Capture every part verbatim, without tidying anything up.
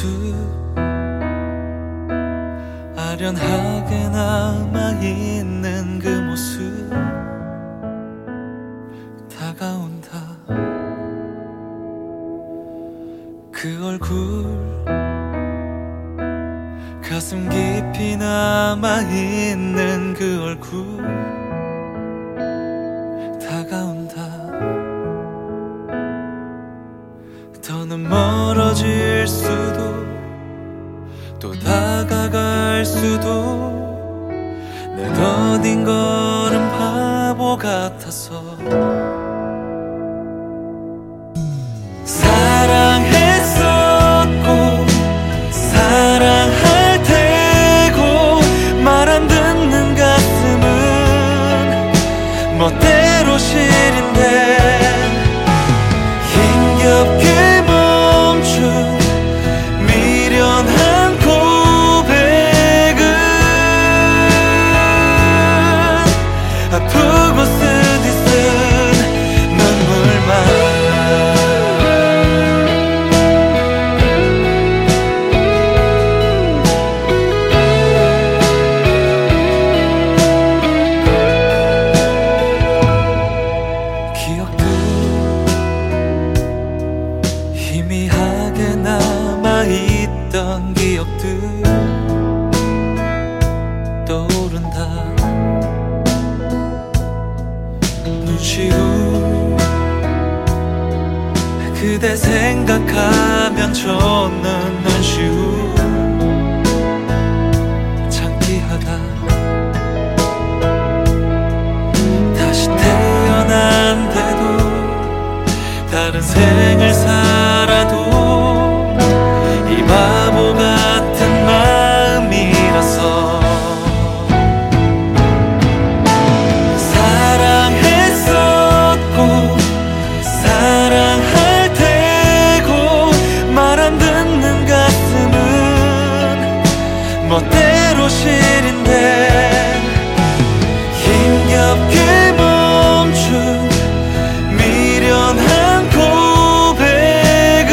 아련하게 남아있는 그 모습 다가온다. 그 얼굴 가슴 깊이 남아있는 그 얼굴 다가온다. 더는 멀어질 수도 또 다가갈 수도 내 더딘 걸음 바보 같아서 사랑했었고 사랑할 테고 말 안 듣는 가슴은 멋대로 시린데 힘겹게 멈춘 미련한 고백은 아프고 쓰디쓴 눈물만. 기억도 희미하게 남아있던 기억들 떠오른다. 눈시 후 그대 생각하면 젖는 눈시 후 창피하다. 다시 태어난데도 다른 생을 살아도 이 바보 같은 마음이라서 사랑했었고 사랑할 테고 말 안 듣는 가슴은 멋대로 시린데 힘겹게 멈춘 미련한 고백은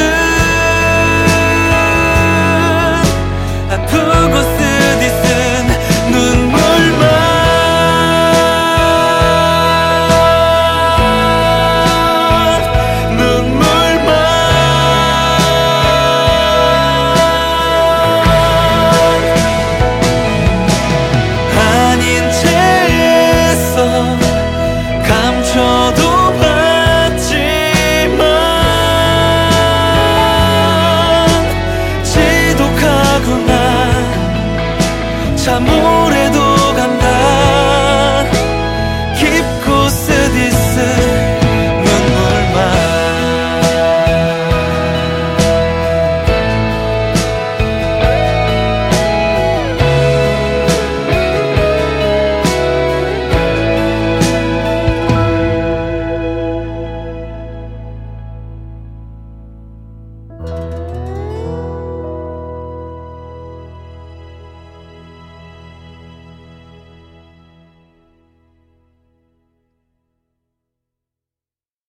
아프고 쓰디쓴 눈물만. 눈물만. 아닌 채 애써 감춰도 봤지만 지독하구나 참